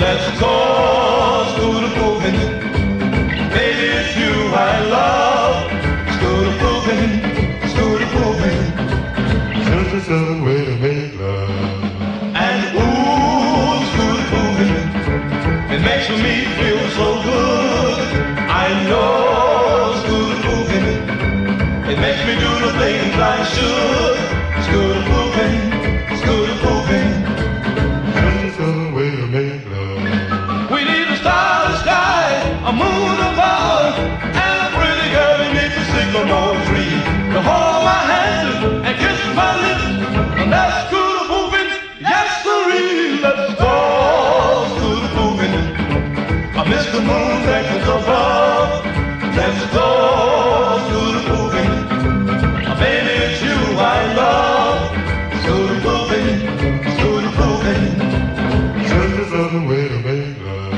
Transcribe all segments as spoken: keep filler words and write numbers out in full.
Let's toast to the moving. Baby, it's you I love. To the moving, to the moving. Just a southern way to make love. And ooh, to the moving. It makes me feel so good. I know to the moving. It makes me do the things I should. To the moving, to the moving. Just a southern way to make love. We need a starry sky, a moon above, and a pretty girl beneath the sycamore tree to hold my hand and kiss my lips. And that's to the moving, yes sirree. Let's go to the moving. I miss the moon beckons above. Let's go to the moving. Baby, it's you I love. To the moving, to the moving. Just a southern way to make love.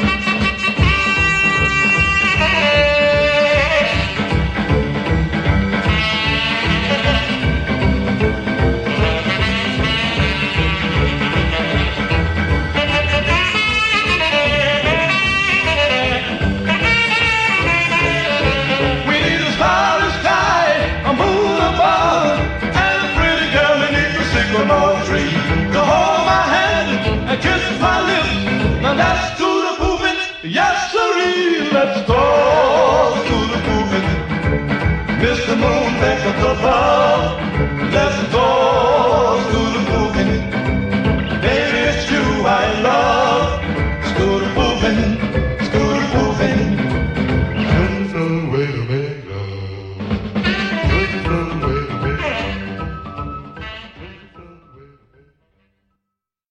We need a starry sky, a moon above, and a pretty girl beneath the sycamore tree to hold my hand and kiss my lips. Now that's to the moving, yes sirree. Let's go to the moving. Mister Moon beckons above. Let's go to the moving. Baby, it's you I love. To the moving, to the moving. Just a southern way to make love. Just a southern way